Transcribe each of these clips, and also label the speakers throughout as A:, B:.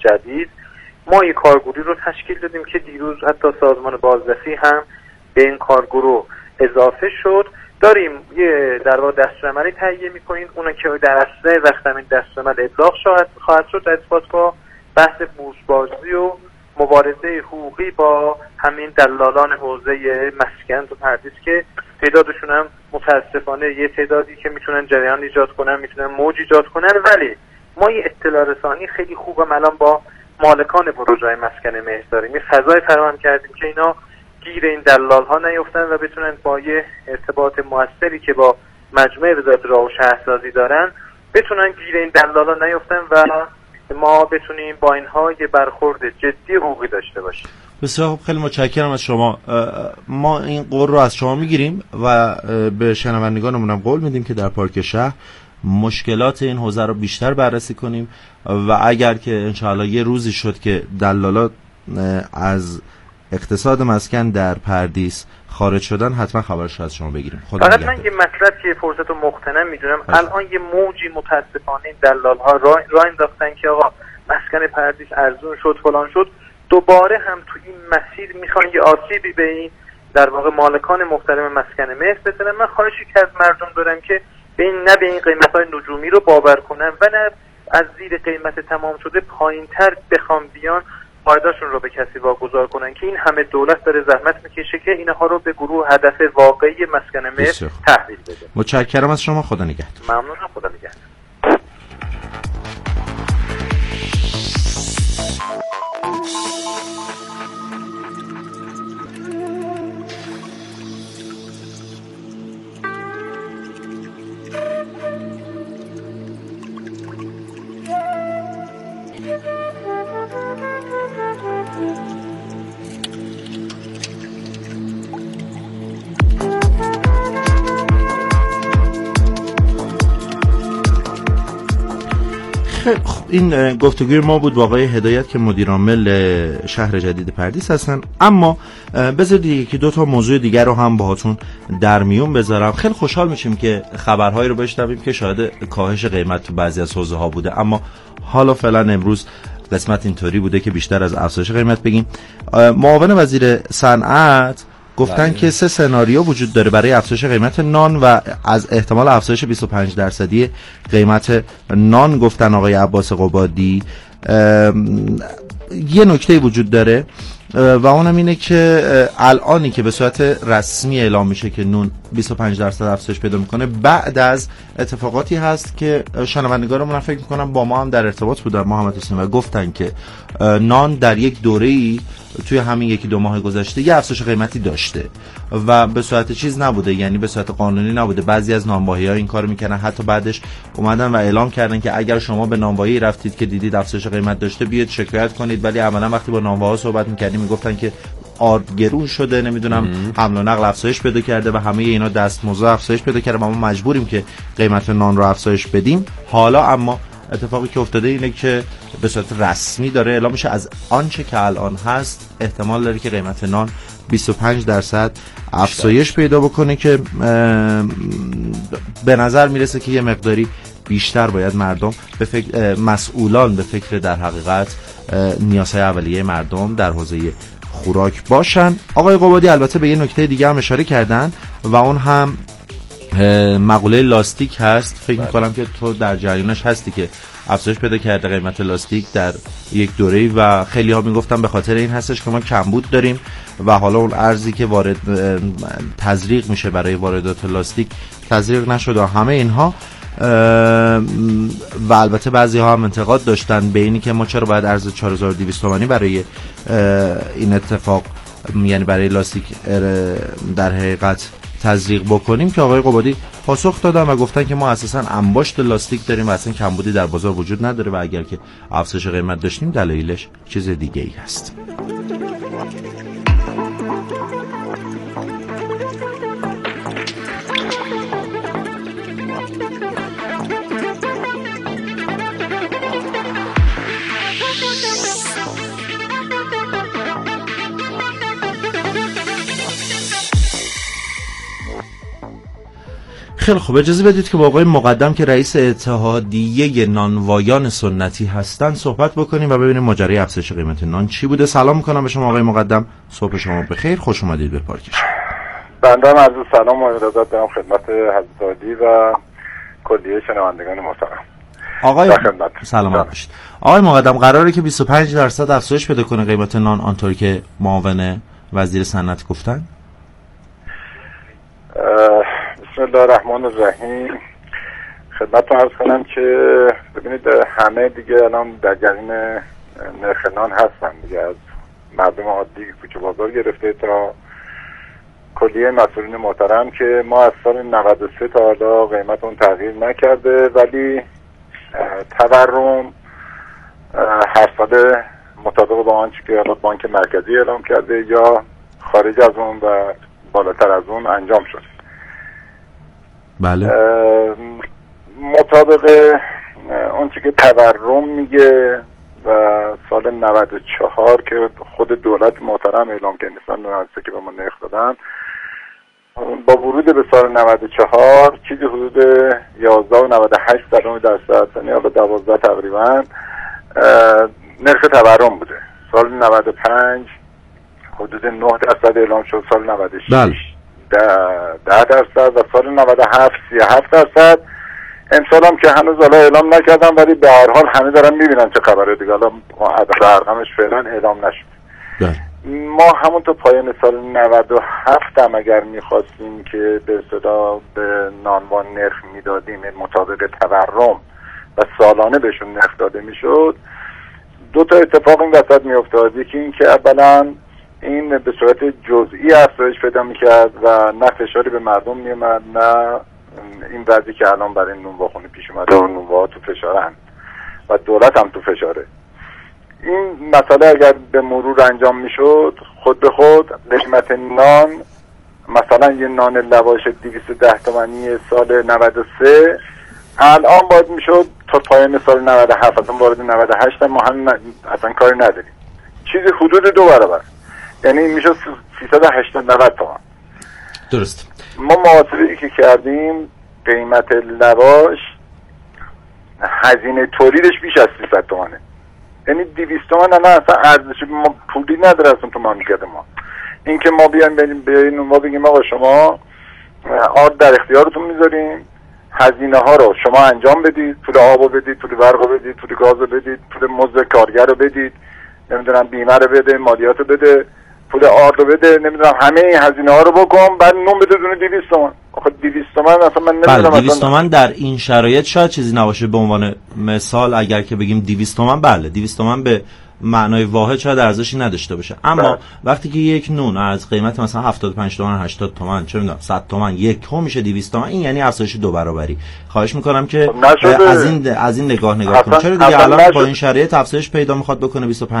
A: جدید ما یک کارگروهی رو تشکیل دادیم که دیروز حتی سازمان بازرسی هم به این کارگروه اضافه شد. داریم یه در واقع دستورالعملی تهیه می‌کنیم، اون که در اسرع وقت این دستورالعمل ابلاغ خواهد شد در ارتباط با بحث بورس‌بازی و مبارزه حقوقی با همین دلالان حوزه مسکن و پردیس که تعدادشون هم متاسفانه یه تعدادی که میتونن جریان ایجاد کنن، میتونن موج ایجاد کنن، ولی ما یه اطلاع رسانی خیلی خوبم الان با مالکان پروژه‌های مسکن مهر داریم. یه فضای فراهم کردیم که اینا گیر این دلال ها نیفتن و بتونن با یه ارتباط موثری که با مجمع وزارت راه و شهرسازی دارن بتونن گیر این دلال ها نیفتن و ما بتونیم با اینها یه برخورد جدی حقوقی داشته باشیم.
B: بسیار خوب، خیلی متشکرم از شما. ما این قول رو از شما میگیریم و به شنوندگانمون هم قول میدیم که در پارک شهر مشکلات این حوزه رو بیشتر بررسی کنیم و اگر که انشاءالله یه روزی شد که دلالات از اقتصاد مسکن در پردیس خارج شدن حتما خبرش از شما بگیریم.
A: فقط من یه مطلب که فرصت رو مغتنم میدونم، الان یه موجی متاسفانه این دلال ها راه انداختن که آقا مسکن پردیس ارزون شد فلان شد، دوباره هم تو این مسیر میخوان یه آسیبی به این در واقع مالکان محترم مسکن مهر بزنن. من خواهشی که از مردم دارم که به این قیمت‌های نجومی رو باور کنن و نه از زیر قیمت تمام شده پایین‌تر بخوام بیان فایدهشون رو به کسی واگذار کنن که این همه دولت داره زحمت میکشه که اینها رو به گروه هدف واقعی مسکن مهر تحویل بده.
B: متشکرم از شما، خدا نگهدار.
A: ممنونم، خدا نگهدار.
B: این گفتگوی ما بود با آقای هدایت که مدیر عامل شهر جدید پردیس هستن. اما بذارید یکی دو تا موضوع دیگر رو هم باهاتون در میون بذارم. خیلی خوشحال میشیم که خبرهایی رو بشنویم که شاید کاهش قیمت تو بعضی از حوزه ها بوده، اما حالا فعلا امروز قسمت اینطوری بوده که بیشتر از افزایش قیمت بگیم. معاون وزیر صنعت گفتن که 3 سناریو وجود داره برای افزایش قیمت نان و از احتمال افزایش 25% قیمت نان گفتن آقای عباس قبادی. یه نکته وجود داره و اونم اینه که الانی که به صورت رسمی اعلام میشه که نون 25% افزایش پیدا میکنه بعد از اتفاقاتی هست که شنوندگانمون فکر میکنم با ما هم در ارتباط بودن محمد حسین و گفتن که نان در یک دوره‌ای توی همین 1-2 ماه گذشته یه افزایش قیمتی داشته و به صورت چیز نبوده، یعنی به صورت قانونی نبوده. بعضی از نانوایی‌ها این کارو میکنن، حتی بعدش اومدن و اعلام کردن که اگر شما به نانوایی رفتید که دیدید افزایش قیمت داشته بیاید شکایت کنید، ولی عملاً وقتی با نانواها صحبت میکردیم میگفتن که آرد گرون شده، نمیدونم حمل و نقل افزایش پیدا کرده و همه اینا دستمزد افزایش پیدا کرده و ما مجبوریم که قیمت نان رو افزایش بدیم. حالا اما اتفاقی که افتاده اینه که به صورت رسمی داره اعلام میشه از آنچه که الان هست احتمال داره که قیمت نان 25% افزایش پیدا بکنه که به نظر میرسه که یه مقداری بیشتر باید مردم به فکر مسئولان به فکر در حقیقت نیازهای اولیه مردم در حوزه خوراک باشن. آقای قبادی البته به یه نکته دیگه هم اشاره کردن و اون هم مقوله لاستیک هست. فکر می‌کنم که تو در جریانش هستی که افزایش پیدا کرده قیمت لاستیک در یک دوره‌ای و خیلی ها میگفتن به خاطر این هستش که ما کمبود داریم و حالا اون ارزی که وارد تزریق میشه برای واردات لاستیک تزریق نشده و همه اینها. و البته بعضی ها هم انتقاد داشتن به اینی که ما چرا باید ارز 4200 تومانی برای این اتفاق، یعنی برای لاستیک در حقیقت تزریق بکنیم، که آقای قبادی پاسخ دادن و گفتن که ما اساساً انباشت لاستیک داریم و اصلا کمبودی در بازار وجود نداره و اگر که افزایش قیمت داشتیم دلایلش چیز دیگه ای هست. خیلی خوب، اجازه بدید که با آقای مقدم که رئیس اتحادیه نانوایان سنتی هستن صحبت بکنیم و ببینیم ماجرای افزایش قیمت نان چی بوده. سلام میکنم به شما آقای مقدم، صبح شما بخیر، خوش اومدید به پارکش.
C: بنده هم عرض سلام و ارادت دارم خدمت حضرت عالی و کلیه شنوندگان محترم.
B: آقای سلام باشید. آقای مقدم، قراره که 25% افزایش بده کنه قیمت نان آنطوری که معاون وزیر صنعت گفتن؟
C: بسم الله الرحمن الرحیم. خدمتتون عرض کنم که ببینید همه دیگه الان در جریان نرخ نان هستن دیگه، از مردم عادی کوچه بازار گرفته تا کلیه مسئولین محترم که ما از سال 93 تا حالا قیمت اون تغییر نکرده، ولی تورم هر سال مطابق با آنچه که حالا بانک مرکزی اعلام کرده یا خارج از اون و بالاتر از اون انجام شد.
B: بله.
C: مطابق آنچه که تورم میگه و سال 94 که خود دولت محترم اعلام کرده سال 93 که به ما نرخ دادن، با ورود به سال 94 چیزی حدود 11.98%، یعنی حالا 12 تقریبا نرخ تورم بوده. سال 95 حدود 9% اعلام شد، سال 96 10% و سال 97 37%. امسال هم که هنوز حالا اعلام نکردم، ولی به هر حال همه دارن میبینن چه خبره دیگه. حالا عدد رقمش فعلا اعلام نشد. ما همون تو پایان سال 97 هم اگر میخواستیم که به اصطلاح به نانوان نرخ میدادیم مطابق تورم و سالانه بهشون نرخ داده میشد، دو تا اتفاق این وسط میافتاد. یکی این که اولا این به صورت جزئی افزایش پیدا میکرد و نه فشاری به مردم میومد، نه این وضعی که الان برای نونواخونه پیش اومده و نونواها تو فشارن و دولت هم تو فشاره. این مسئله اگر به مرور انجام میشد، خود به خود قیمت نان، مثلا یه نان لواش 210 تومانی سال 93 الان باید میشد تا پایان سال 97، اصلا وارد 98 ما هم اصلا کاری نداریم، چیزی حدود 2 برابر، یعنی میشد 380 تومان.
B: درست.
C: ما محاسبه‌ای که کردیم قیمت لواش هزینه تولیدش بیش از 300 تومانه، یعنی 200 تومن الان اصلا ارزش ما پولی نداره اصلا تو مملکت ما. این که ما بیایم ما بگیم آقا شما آرد در اختیارتون میذاریم، هزینه ها رو شما انجام بدید، پول آبو بدید، پول برقو بدید، پول گازو بدید، پول مزد کارگر رو بدید، نمیدونم بیمه رو بده، مالیات رو بده، پول آرد رو بده، نمیدونم همه این هزینه ها رو بکن، بعد نون بده دونه 200 تومن. آخه 200 تومن اصلا من نمیدونم.
B: بله 200 تومن در این شرایط شاید چیزی نباشه. به عنوان مثال اگر که بگیم 200 تومن، بله 200 تومن به معنای واحد شاید ارزشی نداشته باشه، اما وقتی که یک نون از قیمت مثلا 75 تومن 80 تومن چه میدونم 100 تومن یک هم میشه 200 تومن، این یعنی افزایش 2 برابری. خواهش میکنم که از این نگاه کنید. چرا دیگه الان با این شرایط افزایش پیدا میخواد بکنه 25%؟ 25%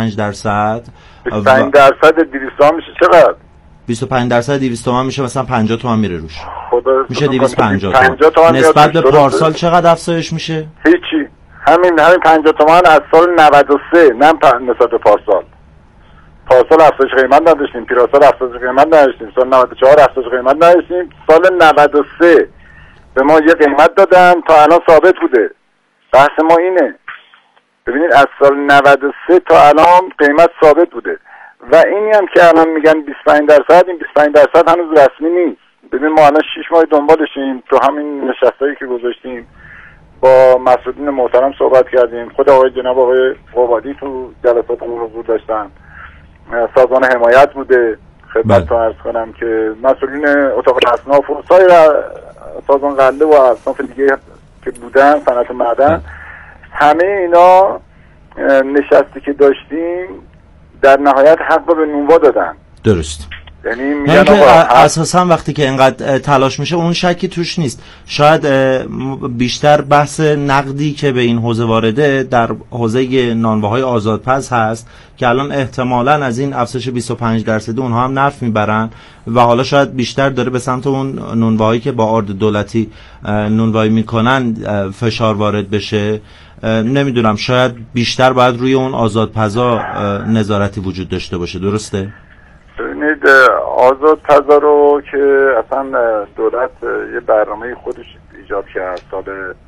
C: 200 تومن میشه چقدر؟
B: 25% 200 تومن میشه مثلا 50 تومن میره روش، میشه 250
C: تومن.
B: نسبت به پارسال چقدر افزایش میشه؟
C: هیچی، همین 50 تومن از سال 93، نه نسبت به پارسال. پارسال افزایش قیمت نداشتیم، پیراسال افزایش قیمت نداشتیم، سال 94 افزایش قیمت نداشتیم، سال 93 به ما یه قیمت دادن تا الان ثابت بوده. بحث ما اینه، ببینید از سال 93 تا الان قیمت ثابت بوده و اینی هم که الان میگن 25%، این 25% هنوز رسمی نیست. ببین ما الان 6 ماه دنبالشیم، تو همین نشستایی که گذاشتیم با مسئولین محترم صحبت کردیم، خود آقای جناب آقای قوادی تو جلساتمون حضور داشتن، سازمان حمایت بوده، خدمتتون عرض کنم که مسئولین اتاق اصناف و سایر سازمان غله و اصناف دیگه که بودن، صنعت معدن، همه اینا نشستی که داشتیم در نهایت حق به نونوا دادن.
B: درست.
C: یعنی
B: میگن اساسا وقتی که اینقدر تلاش میشه اون شکی توش نیست. شاید بیشتر بحث نقدی که به این حوزه وارده در حوزه نانواهای آزادپز هست که الان احتمالاً از این افزایش 25% اونها هم نرف میبرن و حالا شاید بیشتر داره به سمت اون نانواهایی که با آرد دولتی نانوایی میکنن فشار وارد بشه. نمیدونم، شاید بیشتر باید روی اون آزادپزا نظارتی وجود داشته باشه. درسته؟
C: ببینید آزاد تزا رو که اصلا دولت یه برنامه خودش ایجاد کرد سال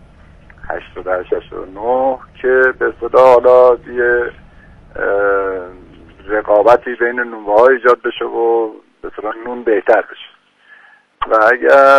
C: 88-89 که به اصطلاح حالا یه رقابتی بین نونواها ایجاد بشه و به اصطلاح نون بهتر بشه و اگر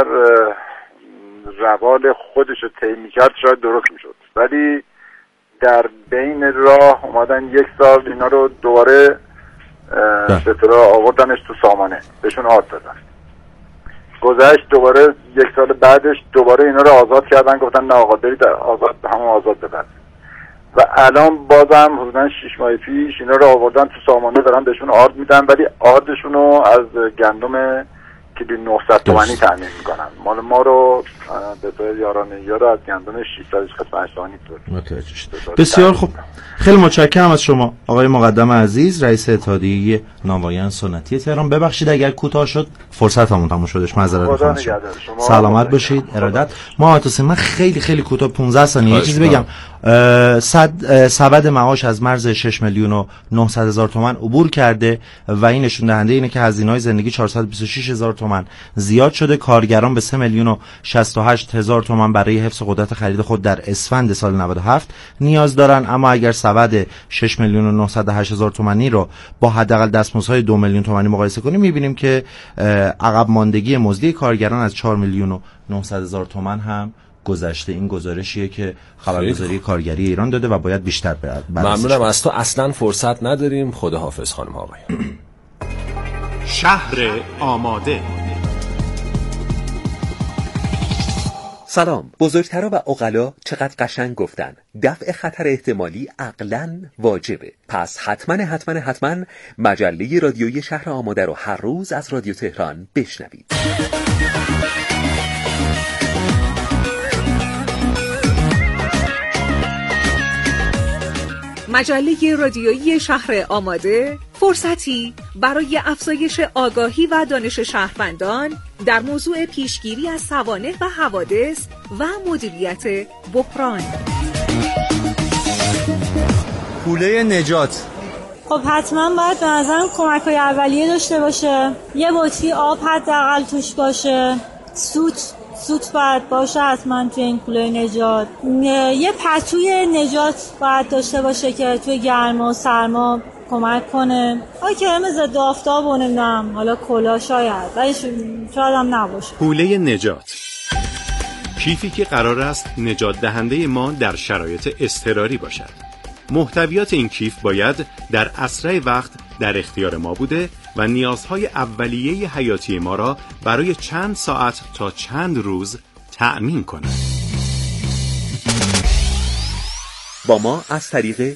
C: روال خودش رو طی می‌کرد شاید درست میشد، ولی در بین راه اومدن یک سال اینا رو دوباره به اصطلاح آوردنش تو سامانه، بهشون آرد دادن. گذشت دوباره یک سال بعدش دوباره اینا رو آزاد کردن، گفتن نه آقا برید آزاد، همون آزاد ببرد. و الان بازم حدوداً 6 ماه پیش اینا رو آوردن تو سامانه دارن بهشون آرد میدن، ولی آردشون رو از گندم کیلو 900 تومانی تامین میکنن. مال ما رو به طور یارانه یا رو از گندم 600 قسمت 8
B: بسیار خوب. خیلی متشکرم از شما آقای مقدم عزیز، رئیس اتحادیه نانوایان سنتی تهران. ببخشید اگر کوتاه شد، فرصتمون تموم شدش، معذرت میخوام. سلامت باشید. ارادت. من خیلی کوتاه 15 ثانیه چیزی بگم. سبد معاش از مرز 6,900,000 تومان عبور کرده و این نشون دهنده اینه که هزینه‌های زندگی 426,000 تومان زیاد شده. کارگران به 3,068,000 تومان برای حفظ قدرت خرید خود در اسفند سال 97 نیاز دارن، اما اگر سبد 6,908,000 تومانی رو با حداقل دستمزدهای 2 میلیون تومانی مقایسه کنیم، می‌بینیم که عقب ماندگی مزدی کارگران از 4,900,000 تومان هم گذشته. این گزارشیه که خبرگزاری کارگری ایران داده و باید بیشتر بررسی.
D: ممنونم از تو. اصلا فرصت نداریم. خداحافظ خانم آقای.
E: شهر آماده.
F: سلام. بزرگترا و عقلا چقدر قشنگ گفتن دفع خطر احتمالی عقلاً واجبه. پس حتما مجله رادیویی شهر آماده رو هر روز از رادیو تهران بشنوید.
G: مجله رادیویی شهر آماده، فرصتی برای افزایش آگاهی و دانش شهروندان در موضوع پیشگیری از سوانح و حوادث و مدیریت بحران.
H: کوله نجات.
I: خب حتما باید به نظرم کمک‌های اولیه داشته باشه، یه بطری آب حداقل توش باشه، سوت باید باشه حتما توی این کوله نجات، یه پتوی نجات باید داشته باشه که توی گرما و سرما کمک کنه، کرم ضد آفتاب و نمیدونم حالا کلاه شاید، ولی شاید هم نباشه.
E: کوله نجات، کیفی که قرار است نجات دهنده ما در شرایط اضطراری باشد. محتویات این کیف باید در اسرع وقت در اختیار ما بوده و نیازهای اولیه حیاتی ما را برای چند ساعت تا چند روز تأمین کند.
F: با ما از طریق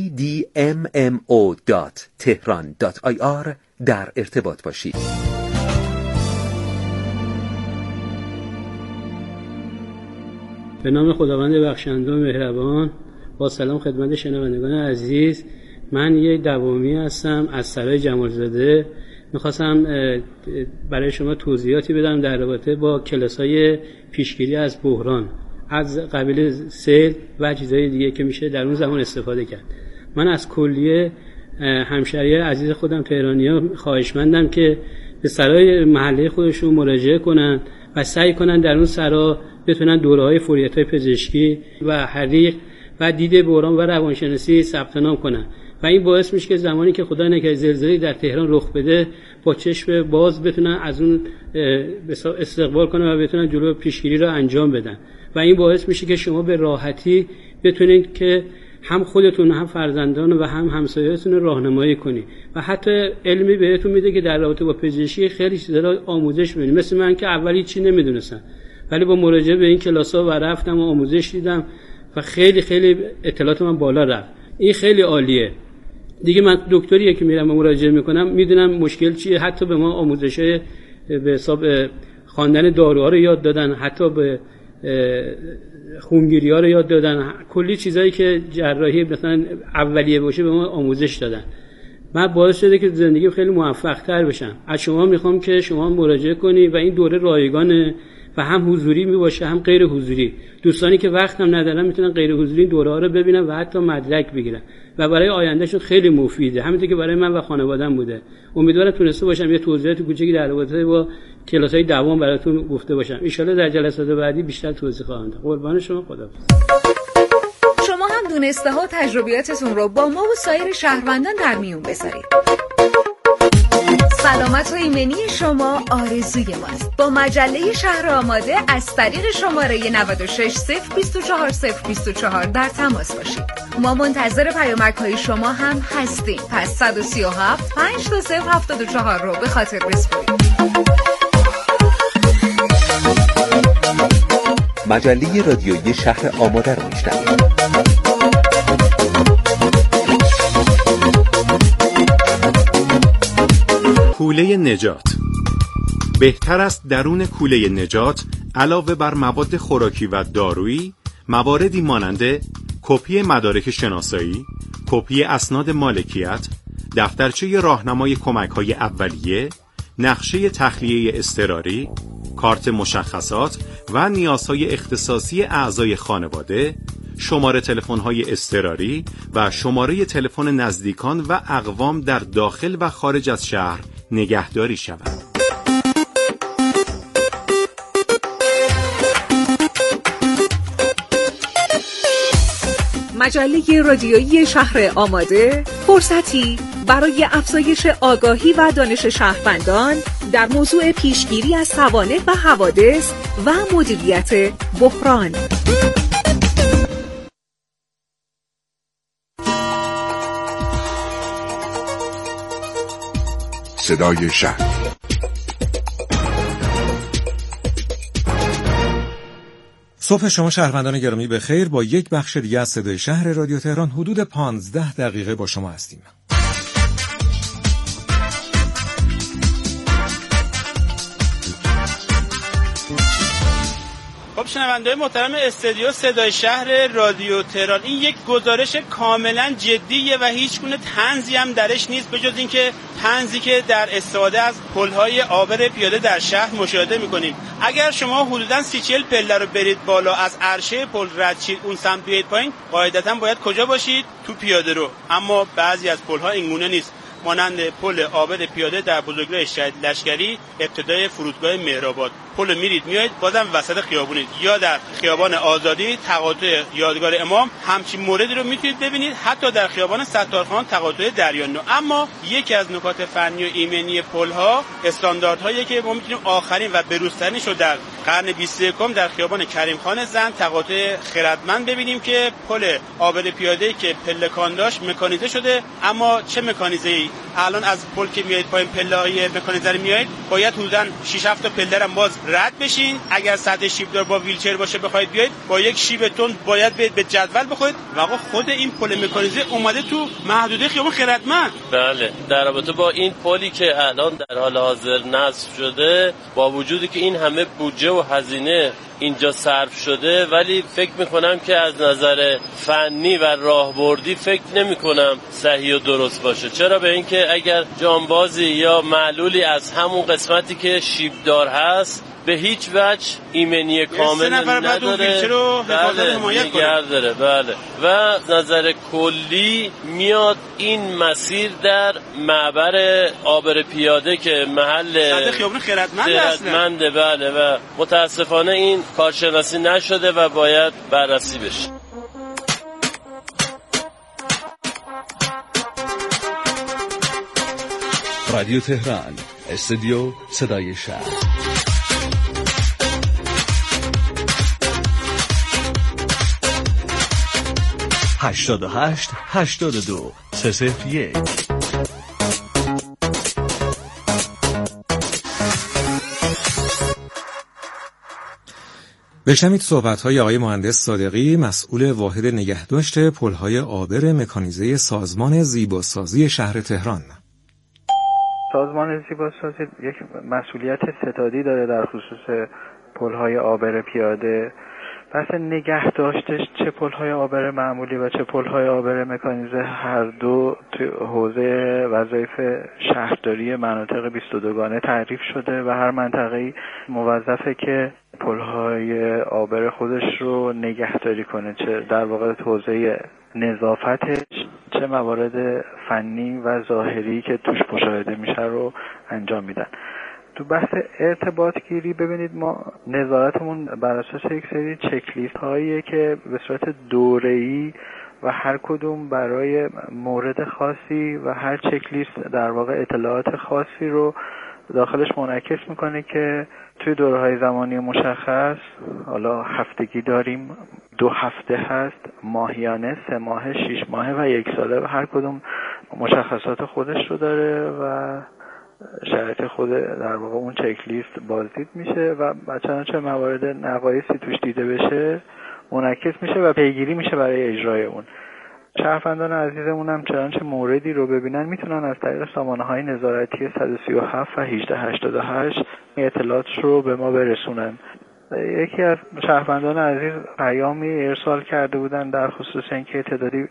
F: tdmmo.tehran.ir در ارتباط باشید.
J: به نام خداوند بخشنده و مهربان. با سلام خدمت شنوندگان عزیز. من یک دوامی هستم از سرای جمالزاده. میخواستم برای شما توضیحاتی بدم در رابطه با کلاس‌های پیشگیری از بحران از قبیل سیل و چیزهای دیگه که میشه در اون زمان استفاده کرد. من از کلیه همشهری عزیز خودم تهرانی‌ها خواهشمندم که به سرای محله خودشون مراجعه کنن و سعی کنن در اون سرا بتونن دوره‌های فوریت‌های پزشکی و حریق و دید بحران و روانشناسی ثبت نام کنن و این باعث میشه که زمانی که خدا نکنه زلزله‌ای در تهران رخ بده با چشم باز بتونن از اون استقبال کنن و بتونن جلو پیشگیری را انجام بدن و این باعث میشه که شما به راحتی بتونید که هم خودتون هم فرزندان و هم همسایه‌تون راهنمایی کنید و حتی علمی بهتون میده که در رابطه با پزشکی خیلی چیزا را آموزش ببینید. مثل من که اولی چی نمیدونستم ولی با مراجعه به این کلاس‌ها و رفتم و آموزش دیدم و خیلی اطلاعات من بالا رفت. این خیلی عالیه. دیگه من دکتریه که میرم مراجعه میکنم میدونم مشکل چیه. حتی به ما آموزش‌های به حساب خواندن داروها رو یاد دادن، حتی به خونگیری‌ها رو یاد دادن، کلی چیزایی که جراحی مثلا اولیه باشه به ما آموزش دادن. من باعث شده که زندگی خیلی موفق‌تر بشم. از شما میخوام که شما مراجعه کنی و این دوره رایگانه و هم حضوری میباشه هم غیر حضوری. دوستانی که وقت هم ندارن میتونن غیر حضوری این دوره ها رو ببینن و حتی مدرک بگیرن. و برای آیندهشون خیلی مفیده، همونطور که برای من و خانواده‌ام بوده. امیدوارم تونسته باشم یه توضیحات کوچیکی در رابطه با کلاس‌های دوام براتون گفته باشم. ان شاءالله در جلسات بعدی بیشتر توضیح خواهم داد. قربان شما، خداحافظ.
G: شما هم دونسته ها و تجربیاتتون رو با ما و سایر شهروندان در میون بذارید. سلامت و ایمنی شما آرزوی ماست. با مجله شهر آماده از طریق شماره 96024024 در تماس باشید. ما منتظر پیامک‌های شما هم هستیم. پس 137 52074 رو به خاطر بسپرید.
F: مجله رادیویی شهر آماده رو میشنوید.
E: کوله نجات. بهتر است درون کوله نجات علاوه بر مواد خوراکی و دارویی مواردی مانند کپی مدارک شناسایی، کپی اسناد مالکیت، دفترچه راهنمای کمک‌های اولیه، نقشه تخلیه اضطراری، کارت مشخصات و نیازهای اختصاصی اعضای خانواده، شماره تلفن‌های اضطراری و شماره تلفن نزدیکان و اقوام در داخل و خارج از شهر نگهداری شود.
G: مجله رادیویی شهر آماده، فرصتی برای افزایش آگاهی و دانش شهروندان در موضوع پیشگیری از سوانح و حوادث و مدیریت بحران.
K: صدای شهر. صبح شما شهروندان گرامی به خیر. با یک بخش دیگه از صدای شهر رادیو تهران حدود 15 دقیقه با شما هستیم.
L: خب شنونده‌های محترم استودیو صدای شهر رادیو تهران، این یک گزارش کاملا جدیه و هیچ گونه طنزی هم درش نیست بجز اینکه طنزی که در استفاده از پل‌های عابر پیاده در شهر مشاهده می‌کنیم. اگر شما حدوداً 30-40 پله رو برید بالا، از عرشه پل رد شید اون سمت بیاید پایین، قاعدتاً باید کجا باشید؟ تو پیاده رو. اما بعضی از پل‌ها اینگونه نیست، مانند پل عابر پیاده در بزرگراه شهید لشکری ابتدای فرودگاه مهرآباد. پل میرید میایید بازم وسط خیابونید، یا در خیابان آزادی تقاطع یادگار امام همچین موردی رو میتونید ببینید، حتی در خیابان ستارخان تقاطع دریانو. اما یکی از نکات فنی و ایمنی پل‌ها استانداردهایی که ما میتونیم آخرین و بروزترینش رو در قرن 21 در خیابان کریم خان زند تقاطع خردمند ببینیم که پل عابر پیاده که پلکان داشت مکانیزه شده. اما چه مکانیزه‌ای؟ الان از پل که میایید پایین پله‌های مکانیزه میایید باید حدوداً 6-7 تا پله رو باز رد بشین. اگر سطح شیبدار با ویلچر باشه بخواید بیاید با یک شیب تند باید به جدول بخورید. و آقا خود این پل مکانیزه اومده تو محدوده خیابان خردمند.
M: بله، در رابطه با این پلی که الان در حال حاضر نصب شده، با وجودی که این همه بودجه و هزینه اینجا صرف شده، ولی فکر میکنم که از نظر فنی و راهبردی فکر نمیکنم صحیح و درست باشه. چرا؟ به اینکه اگر جانبازی یا معلولی از همون قسمتی که شیبدار هست به هیچ وجه ایمنی کامل نداره، داره. بله. و نظر کلی میاد این مسیر در معبر عابر پیاده که محل
L: خیابون خردمنده،
M: بله، و متاسفانه این کارشناسی نشده و باید بررسی بشه.
F: رادیو تهران، استودیو صدای شهر. 88 82 301.
K: بشنوید صحبت‌های آقای مهندس صادقی، مسئول واحد نگهداشت پل‌های عابر مکانیزه سازمان زیباسازی شهر تهران.
N: سازمان زیباسازی یک مسئولیت ستادی داره در خصوص پل‌های عابر پیاده بحث نگه داشتش چه پل‌های عابر معمولی و چه پل‌های عابر مکانیزه هر دو توی حوزه وظایف شهرداری مناطق 22گانه تعریف شده و هر منطقه‌ای موظفه که پل‌های عابر خودش رو نگهداری کنه، چه در واقع حوزه نظافتش چه موارد فنی و ظاهری که توش مشاهده میشه رو انجام میدن. تو بحث ارتباط گیری ببینید ما نظارتمون بر اساس یک سری چک لیست هاییه که به صورت دوره‌ای و هر کدوم برای مورد خاصی و هر چک لیست در واقع اطلاعات خاصی رو داخلش منعکس میکنه که توی دوره‌های زمانی مشخص، حالا هفتگی داریم، 2 هفته هست، ماهیانه، 3 ماهه، 6 ماهه و 1 ساله و هر کدوم مشخصات خودش رو داره و شرایط خود در واقع اون چک لیست بازدید میشه و چنانچه موارد نقایصی توش دیده بشه منعکس میشه و پیگیری میشه برای اجرای اون. شهروندان عزیزمون هم چنانچه موردی رو ببینن میتونن از طریق سامانه‌های نظارتی 137 و 1888 اطلاعات رو به ما برسونن. یکی از شهروندان عزیز پیامی ارسال کرده بودن در خصوص اینکه تعدادی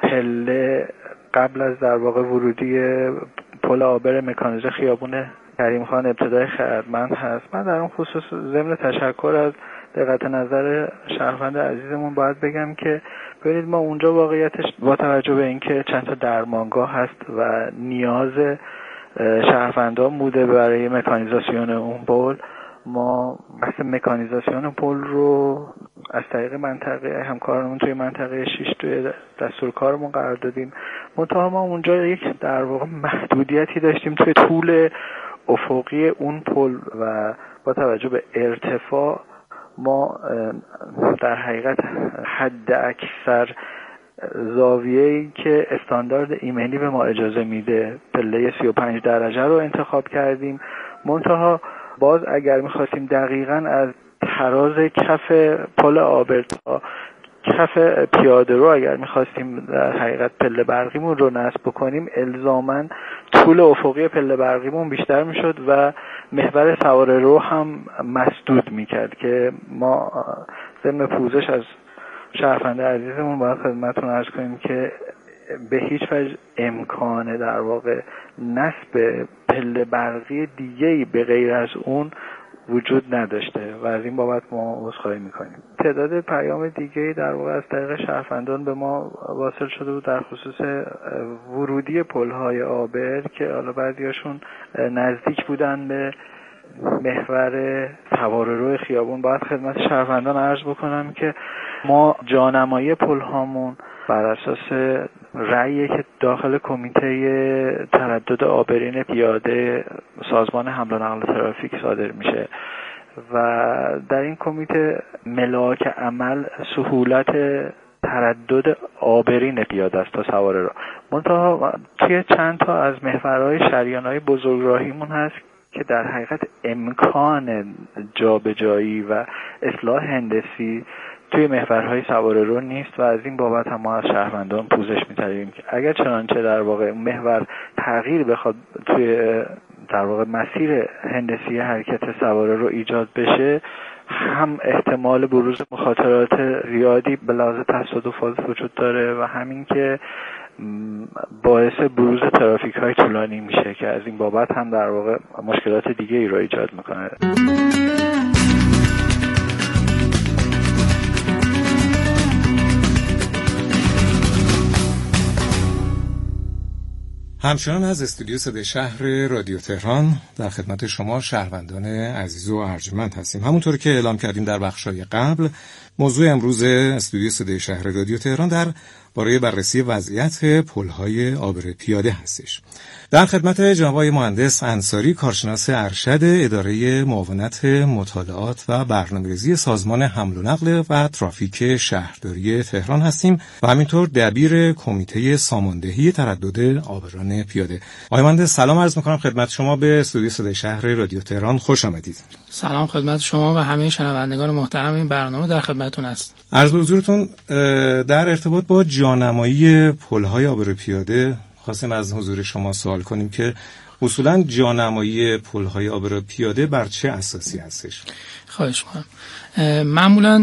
N: پله قبل از در واقع ورودی پل عابر مکانیزه خیابون کریم خان ابتدای خردمند هست. من در اون خصوص ضمن تشکر از دقت نظر شهروند عزیزمون باید بگم که ببینید ما اونجا واقعیتش با توجه به اینکه چند تا درمانگاه هست و نیاز شهروندان بوده برای مکانیزاسیون اون پل، ما بحث مکانیزاسیون پل رو از طریق منطقه همکارمون توی منطقه 6 توی دستور کارمون قرار دادیم. منتها ما اونجا یک در واقع محدودیتی داشتیم توی طول افقی اون پل و با توجه به ارتفاع ما در حقیقت حد اکثر زاویه‌ای که استاندارد ایمنی به ما اجازه میده پله 35 درجه رو انتخاب کردیم. منتها باز اگر می‌خواستیم دقیقاً از تراز کف پل عابر تا کف پیاده رو اگر می‌خواستیم در حقیقت پله برقیمون رو نصب بکنیم، الزاماً طول افقی پله برقیمون بیشتر میشد و محور سواره رو هم مسدود میکرد که ما ضمن پوزش از شهروند عزیزمون باید خدمتتون عرض کنیم که به هیچ وجه امکان در واقع نصب پله برقی دیگه‌ای به غیر از اون وجود نداشته و از این بابت ما عذرخواهی میکنیم. تعداد پیام دیگه‌ای در واقع از طریق شهروندان به ما واصل شده بود در خصوص ورودی پل‌های عابر که حالا بعضیاشون نزدیک بودن به محور سواره‌رو خیابون. باید خدمت شهروندان عرض بکنم که ما جانمایی پل‌هامون بر اساس رأیی که داخل کمیته تردد عابرین پیاده سازمان حمل و نقل ترافیک صادر میشه و در این کمیته ملاک عمل سهولت تردد عابرین پیاده است تا سواره را. منتها توی چند تا از محورهای شریان‌های بزرگراهیمون هست که در حقیقت امکان جابجایی و اصلاح هندسی توی محورهای سواره رو نیست و از این بابت هم ما از شهروندان پوزش می‌طلبیم که اگر چنانچه در واقع محور تغییر بخواد توی در واقع مسیر هندسی حرکت سواره رو ایجاد بشه، هم احتمال بروز مخاطرات زیادی به لحاظ تصادفات وجود داره و همین که باعث بروز ترافیک های طولانی میشه که از این بابت هم در واقع مشکلات دیگه ای رو ایجاد میکنه.
K: همچنان از استودیو صدای شهر رادیو تهران در خدمت شما شهروندان عزیز و ارجمند هستیم. همونطور که اعلام کردیم در بخش‌های قبل، موضوع امروز استودیو صدای شهر رادیو تهران در برای بررسی وضعیت پل‌های عابر پیاده هستش. در خدمت جناب آقای مهندس انصاری، کارشناس ارشد اداره معاونت مطالعات و برنامه‌ریزی سازمان حمل و نقل و ترافیک شهرداری تهران هستیم و همینطور دبیر کمیته ساماندهی تردد عابران پیاده. آقای مهندس سلام عرض می‌کنم خدمت شما به استودیو صدای شهر رادیو تهران. خوش آمدید.
J: سلام خدمت شما و همه شنوندگان محترم این برنامه در خدمتتون است.
K: عرض به حضورتون در ارتباط با جانمایی پل‌های عابر پیاده خواستیم از حضور شما سوال کنیم که اصولا جانمایی پل‌های عابر پیاده بر چه اساسی هستش؟
O: خواهش می‌کنم. معمولا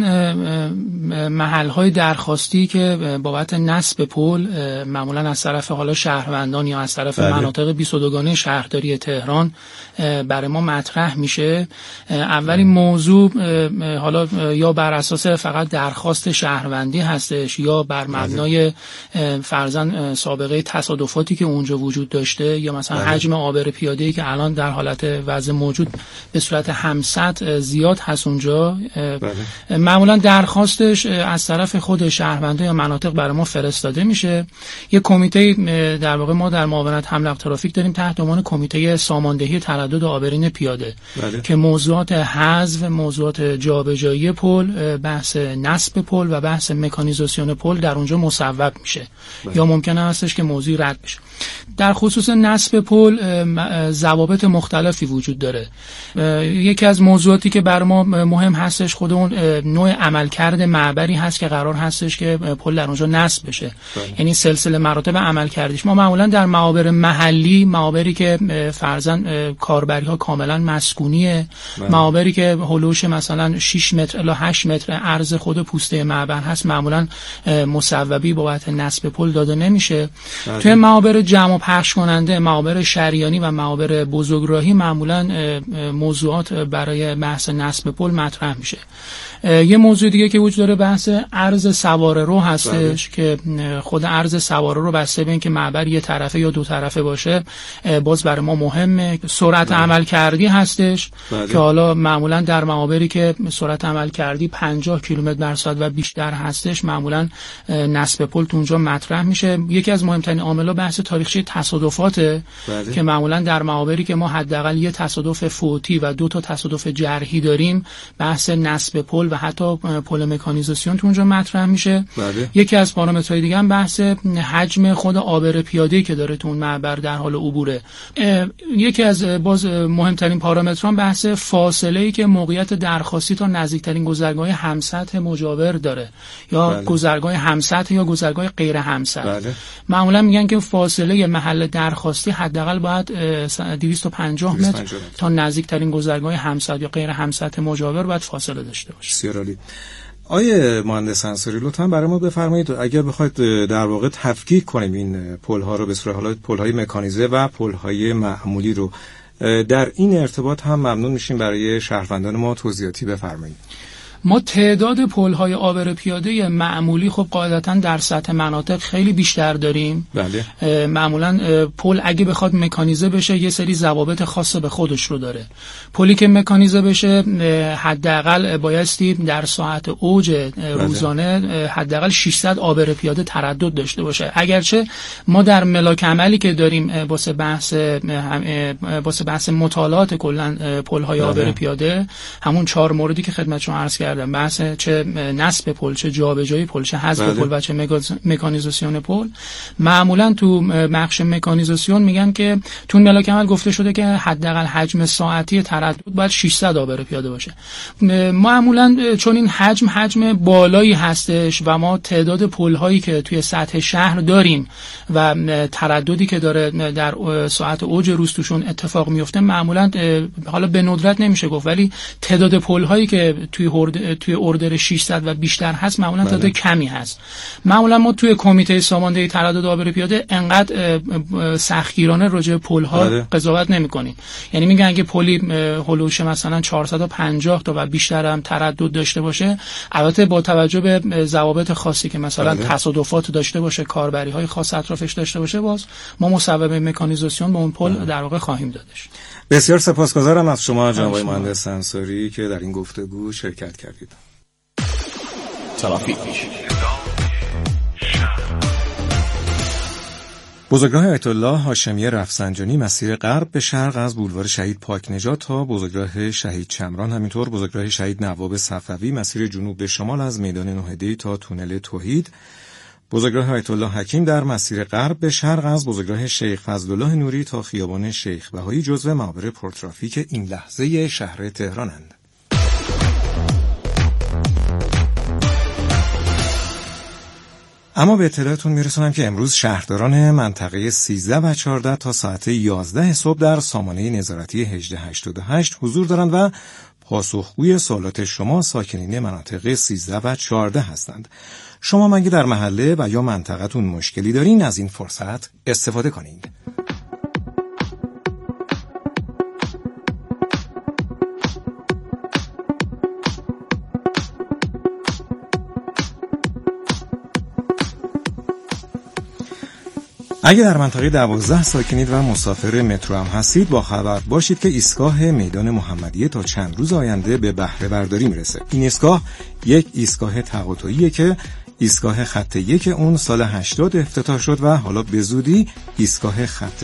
O: محل‌های درخواستی که بابت نصب پل معمولا از طرف حالا شهروندان یا از طرف مناطق 22گانه شهرداری تهران برای ما مطرح میشه، اولین موضوع حالا یا بر اساس فقط درخواست شهروندی هستش یا بر مبنای فرضاً سابقه تصادفاتی که اونجا وجود داشته یا مثلا حجم عابر پیاده‌ای که الان در حالت وضع موجود به صورت همسط زیاد هست اونجا. معمولا درخواستش از طرف خود شهرونده یا مناطق برای ما فرستاده میشه. یه کمیته در واقع ما در معاونت حمل و ترافیک داریم تحت عنوان کمیته ساماندهی تردد عابرین پیاده که موضوعات حذف، موضوعات جابجایی پل، بحث نصب پل و بحث مکانیزاسیون پل در اونجا مصوب میشه یا ممکنه هستش که موضوع رد بشه. در خصوص نصب پل ضوابط مختلفی وجود داره. یکی از موضوعاتی که بر ما مهم هستش خود اون نوع عملکرد معبری هست که قرار هستش که پل در اونجا نصب بشه. یعنی سلسله مراتب عملکردیش ما معمولا در معابر محلی، معابری که فرضاً کاربری ها کاملا مسکونیه، معابری که هولوش مثلا 6 متر الی 8 متر عرض خود پوسته معبر هست، معمولا مصوبی بابت نصب پل داده نمیشه. توی معابر جمع و پخش کننده، معابر شریانی و معابر بزرگراهی معمولا موضوعات برای بحث نصب پل مطرح میشه. یه موضوع دیگه که وجود داره بحث عرض سواره رو هستش که خود عرض سواره رو بسته به این که معبر یه طرفه یا دو طرفه باشه باز برای ما مهمه. سرعت عمل کردی هستش که حالا معمولا در معابری که سرعت عمل کردی 50 کیلومتر در ساعت و بیشتر هستش معمولا نصب پل تو اونجا مطرح میشه. یکی از مهمترین عامل‌ها بحث تاریخچه تصادفاته که معمولا در معابری که ما حداقل یه تصادف فوتی و 2 تا تصادف جرحی داریم بحث نصب پل و حتی پل مکانیزاسیون تو اونجا مطرح میشه. یکی از پارامترهای دیگه هم بحث حجم خود عابر پیاده‌ای که داره تو اون معبر در حال عبوره. یکی از باز مهمترین پارامترها بحث فاصله‌ای که موقعیت درخواستی تا نزدیکترین گذرگاه همسطح مجاور داره یا گذرگاه همسطح یا گذرگاه غیر همسطح. معمولا میگن که فاصله محل درخواستی حداقل باید 250 متر تا نزدیکترین گذرگاه همسطح یا غیر همسطح مجاور باید فاصله داشته باشه.
K: بسیار عالی. آیه مهندس انصاری لطفاً برای ما بفرمایید اگر بخواید در واقع تفکیک کنیم این پل‌ها رو به صورت حالا پل‌های مکانیزه و پل‌های معمولی رو در این ارتباط هم ممنون میشیم برای شهروندان ما توضیحاتی بفرمایید.
O: ما تعداد پل‌های عابر پیاده معمولی خب قاعدتاً در سطح مناطق خیلی بیشتر داریم.
K: بله.
O: معمولاً پل اگه بخواد مکانیزه بشه یه سری ضوابط خاص به خودش رو داره. پلی که مکانیزه بشه حداقل بایستی در ساعت اوج روزانه حداقل 600 عابر پیاده تردد داشته باشه. اگرچه ما در ملاک عملی که داریم واسه بحث مطالعات کلاً پل‌های عابر پیاده همون 4 موردی که خدمت شما عرض کردم، بحث چه نصب پل، چه جابجایی پل، چه حذف پل و چه مکانیزاسیون پل، معمولا تو بخش مکانیزاسیون میگن که تو ملاک عمل گفته شده که حداقل حجم ساعتی تردد باید 600 عابر پیاده باشه. معمولا چون این حجم بالایی هستش و ما تعداد پل هایی که توی سطح شهر داریم و ترددی که داره در ساعت اوج روز توشون اتفاق میفته، معمولا حالا به ندرت نمیشه گفت ولی تعداد پل هایی که توی اردر 600 و بیشتر هست معمولا تعداد کمی هست. معمولا ما توی کمیته ساماندهی تردد عابر پیاده انقدر سختگیرانه راجع به پل‌ها قضاوت نمی‌کنیم. یعنی میگن اگه پلی هولوش مثلا 450 تا و بیشتر هم تردد داشته باشه، البته با توجه به ضوابط خاصی که مثلا تصادفات داشته باشه، کاربری‌های خاص اطرافش داشته باشه، باز ما مصوب مکانیزاسیون به اون پل در واقع خواهیم دادش.
K: بسیار سپاسگزارم از شما جناب مهندس انصاری که در این گفتگو شرکت کردید.
F: ترافیک.
K: بزرگراه آیت الله هاشمی رفسنجانی مسیر غرب به شرق از بولوار شهید پاک نژاد تا بزرگراه شهید چمران، همینطور بزرگراه شهید نواب صفوی مسیر جنوب به شمال از میدان نهدی تا تونل توحید، بزرگراه آیت الله حکیم در مسیر غرب به شرق از بزرگراه شیخ فضلالله نوری تا خیابان شیخ بهایی جزو معابر پرترافیک این لحظه شهر تهرانند. اما به اطلاعتون میرسونم که امروز شهرداران منطقه 13 و 14 تا ساعت 11 صبح در سامانه نظارتی 1888 حضور دارند و پاسخگوی سوالات شما ساکنین مناطق 13 و 14 هستند. شما مگه در محله و یا منطقتون مشکلی دارین، از این فرصت استفاده کنین. اگه در منطقه 12 ساکنید و مسافر مترو هم هستید، با خبر باشید که ایستگاه میدان محمدیه تا چند روز آینده به بهره برداری میرسه. این ایستگاه یک ایستگاه تقاطعیه که ایستگاه خط 1 اون سال 80 افتتاح شد و حالا به زودی ایستگاه خط